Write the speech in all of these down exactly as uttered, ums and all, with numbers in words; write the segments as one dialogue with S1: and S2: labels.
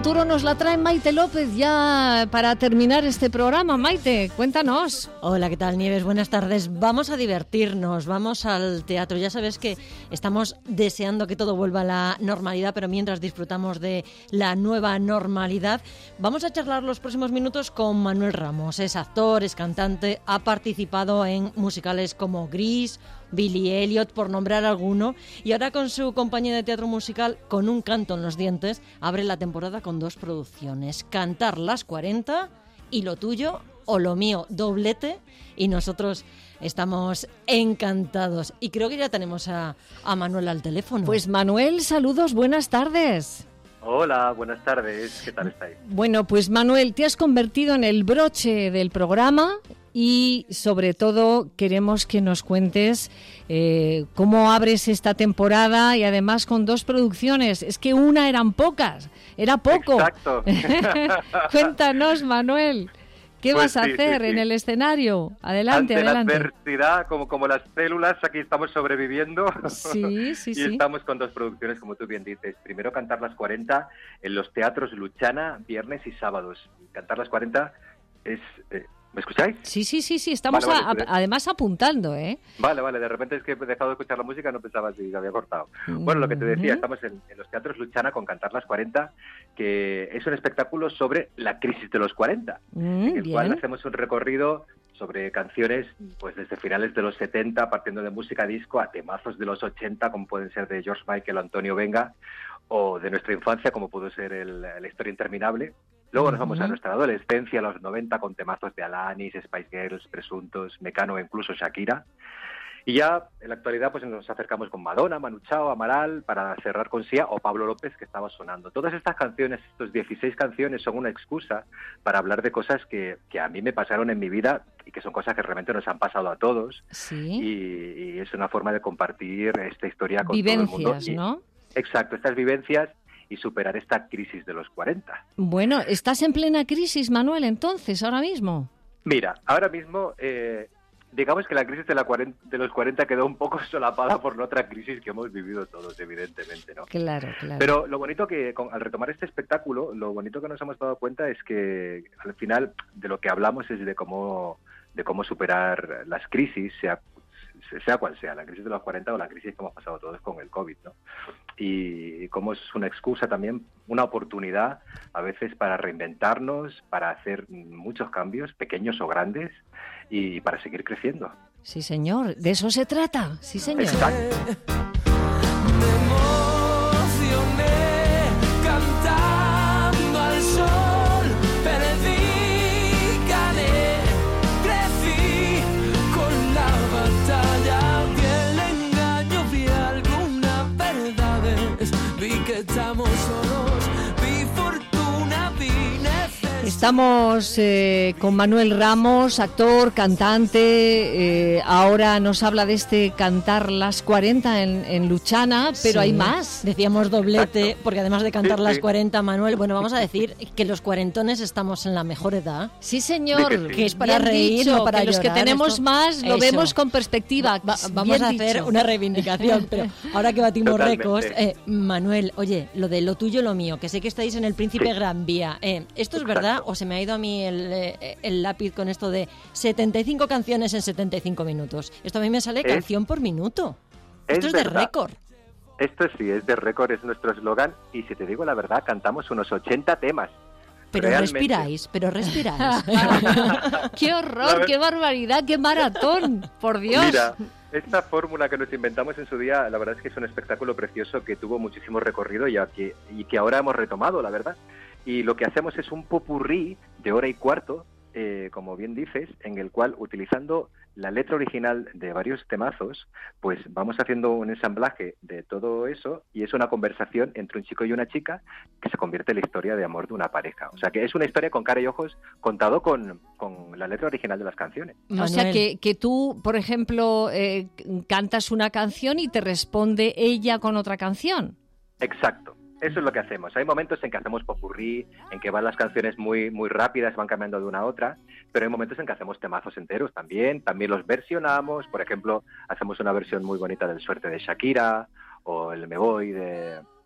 S1: futuro nos la trae Maite López ya para terminar este programa. Maite, cuéntanos.
S2: Hola, ¿qué tal, Nieves? Buenas tardes. Vamos a divertirnos, vamos al teatro. Ya sabes que estamos deseando que todo vuelva a la normalidad, pero mientras disfrutamos de la nueva normalidad, vamos a charlar los próximos minutos con Manuel Ramos. Es actor, es cantante, ha participado en musicales como Gris, Billy Elliot, por nombrar alguno, y ahora con su compañía de teatro musical Con un canto en los dientes, abre la temporada con dos producciones, Cantar las cuarenta y Lo tuyo o lo mío, doblete, y nosotros estamos encantados. Y creo que ya tenemos a, a Manuel al teléfono.
S1: Pues Manuel, saludos, buenas tardes.
S3: Hola, buenas tardes, ¿qué tal estáis?
S1: Bueno, pues Manuel, te has convertido en el broche del programa y sobre todo queremos que nos cuentes eh, cómo abres esta temporada y además con dos producciones. Es que una eran pocas, era poco.
S3: Exacto.
S1: Cuéntanos, Manuel. ¿Qué
S3: pues
S1: vas a
S3: sí,
S1: hacer
S3: sí, sí.
S1: en el escenario? Adelante,
S3: Ante
S1: adelante.
S3: la adversidad, como, como las células, aquí estamos sobreviviendo.
S1: Sí, sí,
S3: y
S1: sí.
S3: estamos con dos producciones, como tú bien dices. Primero, Cantar las cuarenta en los teatros Luchana, viernes y sábados. Cantar las cuarenta es... Eh, ¿me escucháis?
S1: Sí, sí, sí, sí. Estamos
S3: Vale, vale,
S1: a-
S3: pues-
S1: además apuntando, ¿eh?
S3: Vale, vale, de repente es que he dejado de escuchar la música, no pensaba si se había cortado. Bueno, lo que te decía,
S1: Ujú.
S3: estamos en, en los teatros Luchana con Cantar las cuarenta, que es un espectáculo sobre la crisis de los cuarenta,
S1: Mm,
S3: en el cual
S1: bien.
S3: hacemos un recorrido sobre canciones pues desde finales de los setenta, partiendo de música disco, a temazos de los ochenta, como pueden ser de George Michael o Antonio Venga, o de nuestra infancia, como pudo ser el, La historia interminable. Luego nos vamos a
S1: Ujú.
S3: nuestra adolescencia, a los noventa, con temazos de Alanis, Spice Girls, Presuntos, Mecano e incluso Shakira. Y ya en la actualidad pues nos acercamos con Madonna, Manu Chao, Amaral, para cerrar con Sia o Pablo López, que estaba sonando. Todas estas canciones, estos dieciséis canciones, son una excusa para hablar de cosas que, que a mí me pasaron en mi vida y que son cosas que realmente nos han pasado a todos.
S1: Sí.
S3: Y, y es una forma de compartir esta historia con todo el mundo.
S1: Vivencias,
S3: Y-
S1: ¿no?
S3: Exacto, estas vivencias y superar esta crisis de los cuarenta.
S1: Bueno, ¿estás en plena crisis, Manuel, entonces, ahora mismo?
S3: Mira, ahora mismo, eh, digamos que la crisis de, la cuarenta, de los cuarenta quedó un poco solapada por la otra crisis que hemos vivido todos, evidentemente, ¿no?
S1: Claro, claro.
S3: Pero lo bonito que, con, al retomar este espectáculo, lo bonito que nos hemos dado cuenta es que al final de lo que hablamos es de cómo, de cómo superar las crisis, sea, sea cual sea, la crisis de los cuarenta o la crisis que hemos pasado todos con el COVID, ¿no? Y cómo es una excusa también, una oportunidad a veces para reinventarnos, para hacer muchos cambios, pequeños o grandes, y para seguir creciendo.
S1: Sí, señor, de eso se trata, sí, señor.
S3: Exacto.
S4: Me emocioné cantando al sol, perdí, gané, crecí con la batalla, vi el engaño, vi algunas verdades, vi que estamos solos, vi fortuna, vi necesidad.
S1: Estamos eh, con Manuel Ramos, actor, cantante, eh, ahora nos habla de este Cantar las cuarenta en, en Luchana, pero
S2: Sí.
S1: hay más.
S2: Decíamos doblete,
S3: Exacto.
S2: porque además de cantar
S3: Sí,
S2: las
S3: sí.
S2: cuarenta, Manuel, bueno, vamos a decir que los cuarentones estamos en la mejor edad.
S1: Sí, señor,
S3: Di que sí.
S2: Que es para
S1: bien
S2: reír,
S1: dicho,
S2: no para
S1: que los que
S2: llorar,
S1: tenemos
S2: esto-
S1: más lo
S2: Eso.
S1: vemos con perspectiva.
S2: Va- vamos
S1: Bien
S2: a hacer
S1: dicho.
S2: una reivindicación, pero ahora que batimos
S3: Totalmente.
S2: récords, eh, Manuel, oye, lo de lo tuyo, lo mío, que sé que estáis en el Príncipe
S3: Sí.
S2: Gran Vía, eh, ¿esto es
S3: Exacto.
S2: verdad o se me ha ido a mí el, eh, el lápiz con esto de setenta y cinco canciones en setenta y cinco minutos? Esto a mí me sale
S3: Es-
S2: canción por minuto.
S3: es
S2: Esto es de
S3: verdad.
S2: récord.
S3: Esto sí, es de récord, es nuestro eslogan, y si te digo la verdad, cantamos unos ochenta temas.
S2: Pero
S3: Realmente.
S2: respiráis, pero respiráis.
S1: ¡Qué
S3: La
S1: horror,
S3: ver-
S1: qué barbaridad, qué maratón! ¡Por Dios!
S3: Mira, esta fórmula que nos inventamos en su día, la verdad es que es un espectáculo precioso que tuvo muchísimo recorrido y, aquí, y que ahora hemos retomado, la verdad. Y lo que hacemos es un popurrí de hora y cuarto, eh, como bien dices, en el cual, utilizando la letra original de varios temazos, pues vamos haciendo un ensamblaje de todo eso, y es una conversación entre un chico y una chica que se convierte en la historia de amor de una pareja. O sea, que es una historia con cara y ojos, contado con, con la letra original de las canciones.
S1: O sea,
S2: Manuel.
S1: que, que tú, por ejemplo, eh, cantas una canción y te responde ella con otra canción.
S3: Exacto. Eso es lo que hacemos. Hay momentos en que hacemos popurrí, en que van las canciones muy muy rápidas, van cambiando de una a otra, pero hay momentos en que hacemos temazos enteros también. También los versionamos. Por ejemplo, hacemos una versión muy bonita del Suerte de Shakira, o el Me Voy de,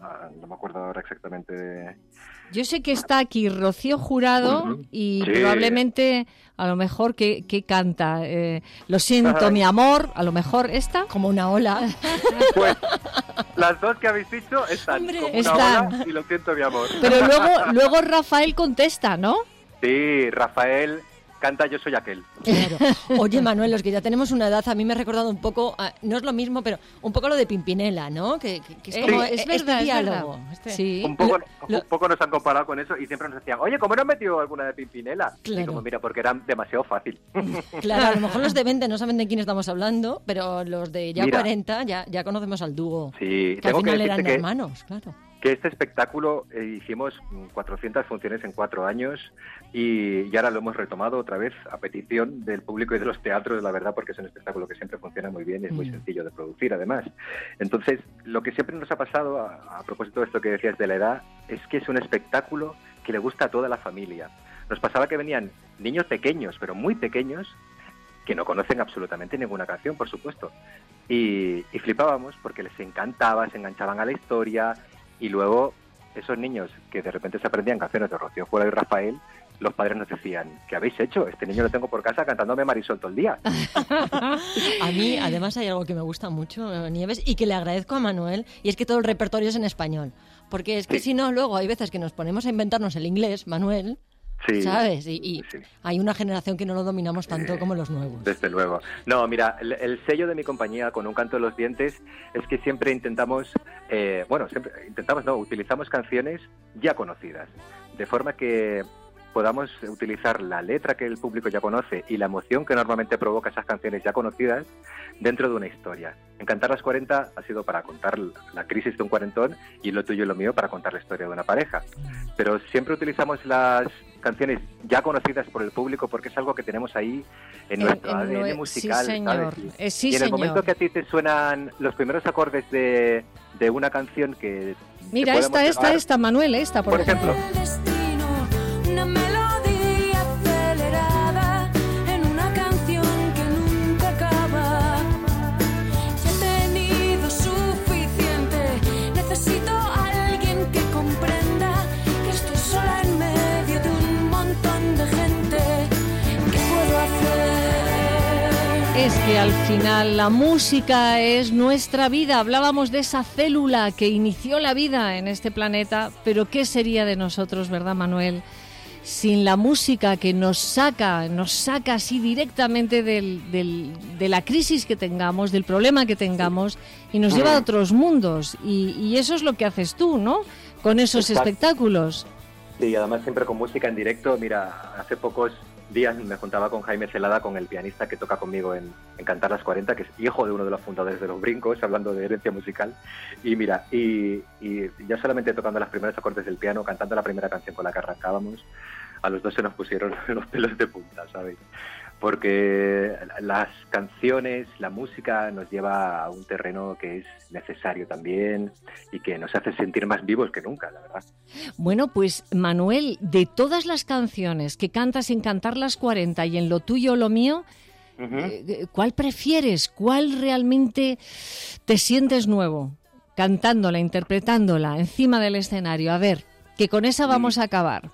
S3: ah, no me acuerdo ahora exactamente de...
S1: Yo sé que está aquí Rocío Jurado uh-huh. y sí. probablemente, a lo mejor, que, que canta eh, Lo siento, Ay. mi amor, a lo mejor esta.
S2: Como una ola.
S3: Pues las dos que habéis dicho están,
S2: Hombre,
S3: como
S1: están.
S3: una ola y Lo siento, mi amor.
S1: Pero luego, luego Rafael contesta, ¿no?
S3: Sí, Rafael... canta Yo soy aquel.
S2: Claro. Oye, Manuel, los que ya tenemos una edad, a mí me ha recordado un poco, uh, no es lo mismo, pero un poco lo de Pimpinela, ¿no? Que, que, que es
S1: eh,
S2: como
S1: es
S2: este
S1: verdad,
S2: diálogo.
S1: Es
S2: este...
S1: Sí.
S3: Un poco,
S2: lo,
S3: un poco nos han comparado con eso y siempre nos decían, oye, ¿cómo no has metido alguna de Pimpinela?
S2: Claro.
S3: Y como, mira, porque era demasiado fácil.
S2: Claro, a lo mejor los de veinte no saben de quién estamos hablando, pero los de ya mira, cuarenta ya, ya conocemos al dúo.
S3: Sí,
S2: que al final
S3: que
S2: eran
S3: que...
S2: hermanos, claro.
S3: que este espectáculo eh, hicimos cuatrocientas funciones en cuatro años y, y ahora lo hemos retomado otra vez a petición del público y de los teatros, la verdad, porque es un espectáculo que siempre funciona muy bien y es muy mm. sencillo de producir, además. Entonces, lo que siempre nos ha pasado, a, a propósito de esto que decías de la edad, es que es un espectáculo que le gusta a toda la familia. Nos pasaba que venían niños pequeños, pero muy pequeños, que no conocen absolutamente ninguna canción, por supuesto, y, y flipábamos porque les encantaba, se enganchaban a la historia. Y luego, esos niños que de repente se aprendían canciones de Rocío Jurado y Rafael, los padres nos decían, ¿qué habéis hecho? Este niño lo tengo por casa cantándome Marisol todo el día.
S2: A mí, además, hay algo que me gusta mucho, Nieves, y que le agradezco a Manuel, y es que todo el repertorio es en español. Porque es que sí. si no, luego hay veces que nos ponemos a inventarnos el inglés, Manuel... Sí, ¿sabes? Y, y sí. hay una generación que no lo dominamos tanto sí, como los nuevos.
S3: Desde luego. No, mira, el, el sello de mi compañía con Un canto de los dientes es que siempre intentamos, eh, bueno, siempre intentamos, no, utilizamos canciones ya conocidas, de forma que podamos utilizar la letra que el público ya conoce y la emoción que normalmente provoca esas canciones ya conocidas dentro de una historia. En Cantar las cuarenta ha sido para contar la crisis de un cuarentón y Lo tuyo y lo mío para contar la historia de una pareja. Pero siempre utilizamos las canciones ya conocidas por el público porque es algo que tenemos ahí en nuestro en, A D N no, musical,
S1: sí, señor.
S3: ¿sabes?
S1: Eh, sí,
S3: y en el
S1: señor.
S3: momento que a ti te suenan los primeros acordes de, de una canción que...
S1: Mira, esta, esta, llevar, esta, Manuel, esta, por,
S3: por
S1: ejemplo.
S3: ejemplo.
S4: Una melodía acelerada en una canción que nunca acaba. Ya he tenido suficiente, necesito a alguien que comprenda que estoy sola en medio de un montón de gente. ¿Qué puedo hacer?
S1: Es que al final la música es nuestra vida. Hablábamos de esa célula que inició la vida en este planeta, pero ¿qué sería de nosotros, verdad, Manuel? Sin la música que nos saca, nos saca así directamente del, del, de la crisis que tengamos, del problema que tengamos y nos lleva a otros mundos. Y, y eso es lo que haces tú, ¿no? Con esos Exacto. espectáculos.
S3: Sí, además siempre con música en directo. Mira, hace pocos días me juntaba con Jaime Celada, con el pianista que toca conmigo en, en Cantar las cuarenta, que es hijo de uno de los fundadores de Los Brincos, hablando de herencia musical. Y mira, y, y ya solamente tocando las primeras acordes del piano, cantando la primera canción con la que arrancábamos, a los dos se nos pusieron los pelos de punta, ¿sabes? Porque las canciones, la música nos lleva a un terreno que es necesario también y que nos hace sentir más vivos que nunca, la verdad.
S1: Bueno, pues Manuel, de todas las canciones que cantas en Cantar las cuarenta y en Lo tuyo o lo mío, uh-huh. ¿cuál prefieres? ¿Cuál realmente te sientes nuevo? Cantándola, interpretándola, encima del escenario. A ver, que con esa vamos a acabar.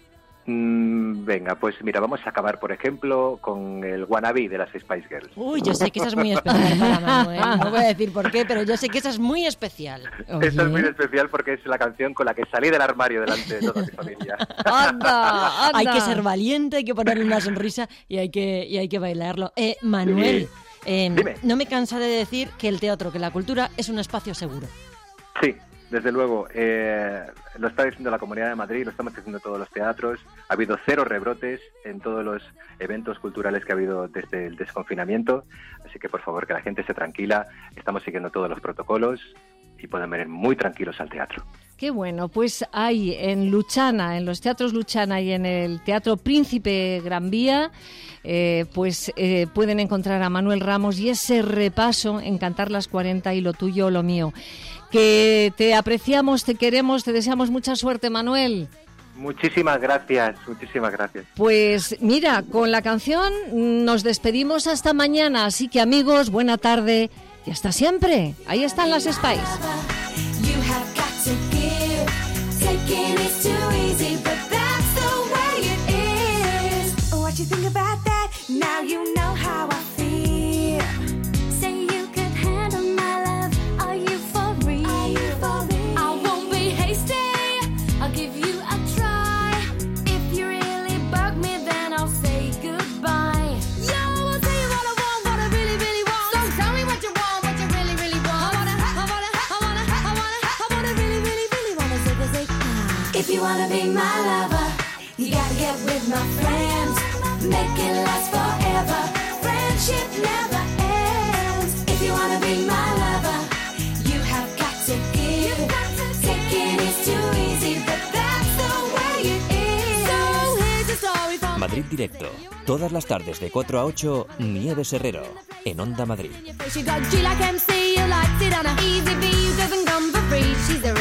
S3: Mm, venga, pues mira, vamos a acabar, por ejemplo, con el Wannabe de las Spice Girls.
S2: Uy, yo sé que esa es muy especial para Manuel. No voy a decir por qué, pero yo sé que esa es muy especial.
S3: Oye. Esta es muy especial porque es la canción con la que salí del armario delante de toda mi familia.
S1: ¡Anda, anda!
S2: Hay que ser valiente, hay que ponerle una sonrisa y hay que, y hay que bailarlo. Eh, Manuel,
S3: sí.
S2: eh, no me cansa de decir que el teatro, que la cultura es un espacio seguro.
S3: Sí. Desde luego, eh, lo está diciendo la Comunidad de Madrid, lo estamos diciendo todos los teatros. Ha habido cero rebrotes en todos los eventos culturales que ha habido desde el desconfinamiento. Así que, por favor, que la gente se tranquila. Estamos siguiendo todos los protocolos y pueden venir muy tranquilos al teatro.
S1: Qué bueno, pues hay en Luchana, en los teatros Luchana y en el Teatro Príncipe Gran Vía, eh, pues eh, pueden encontrar a Manuel Ramos y ese repaso en Cantar las cuarenta y Lo tuyo o lo mío. Que te apreciamos, te queremos, te deseamos mucha suerte, Manuel.
S3: Muchísimas gracias, muchísimas gracias.
S1: Pues mira, con la canción nos despedimos hasta mañana, así que amigos, buena tarde y hasta siempre. Ahí están las Spice.
S4: Taking is too easy, but that's the way it is. What you think about that? Now you know how I feel. Say you could handle my love. Are you for real? Are you for real? I won't be hasty. I'll give you a try. If you really bug me, then I'll say goodbye. Yo, I'll tell you what I want, what I really, really want. So tell me what you want, what you really, really want. I wanna, I wanna, I wanna, I wanna, I wanna really, really, really wanna say, say, ah. If you wanna be my lover, you gotta get with my friends. Make it last forever. Friendship never ends. If you wanna be my lover, you have got to give. Taking is too easy, but that's the way it is. So here's a story from
S5: Madrid Directo. Todas las tardes de cuatro a ocho, Nieves Herrero, en Onda Madrid.
S4: She got G like M C, you liked it on a easy V, doesn't come for free. She's a